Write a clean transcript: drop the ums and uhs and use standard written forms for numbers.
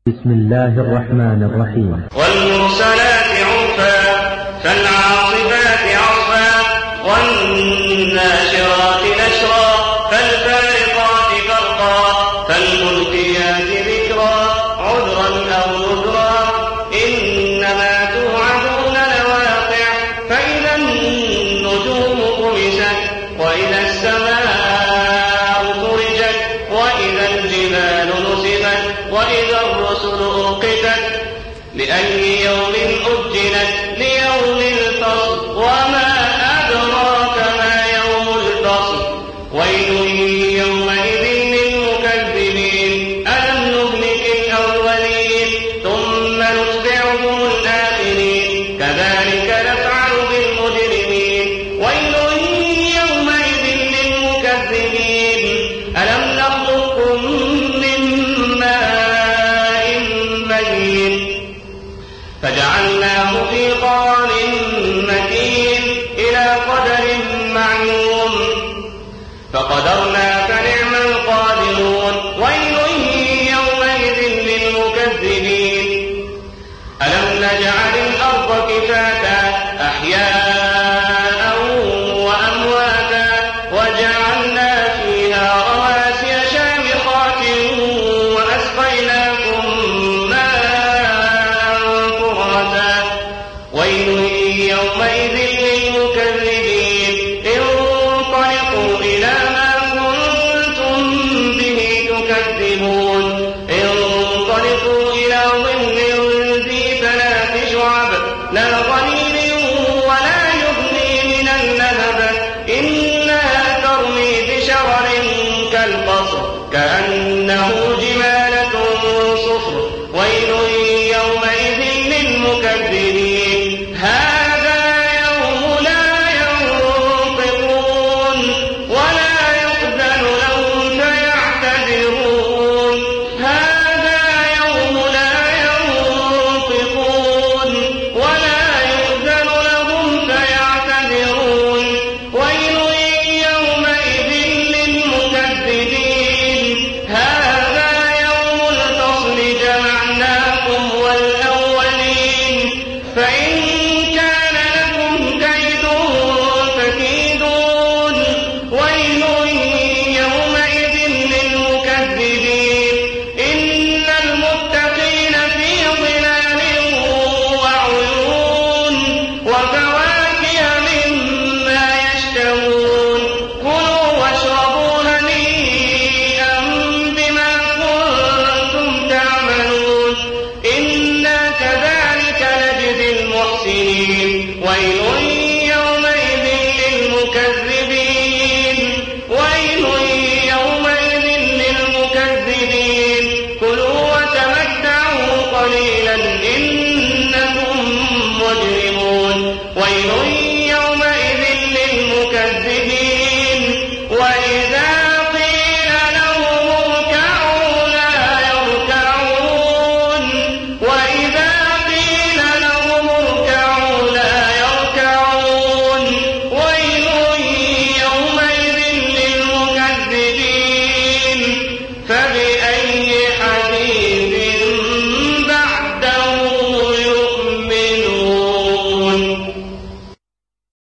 بسم الله الرحمن الرحيم. والمرسلات عرفا فالعاصفات عصفا والناشرات نشرا فالفارقات فرقا فالملقيات ذكرا عذرا أو نذرا إنما توعدون لواقع فإذا النجوم طمست وإذا السماء فرجت وإذا الجبال نسفت وإذا الرسل أوقفت لأي يوم أجلت ليوم الفصل وما أدراك ما يوم الفصل ويل يومئذ للمكذبين ألم نهلك الأولين ثم نتبعهم الآخرين كذلك نفعل بالمجرمين ويل يومئذ للمكذبين ألم نخلقكم من ماء مهين فجعلناه في قرار مكين إلى قدر معلوم فقدرنا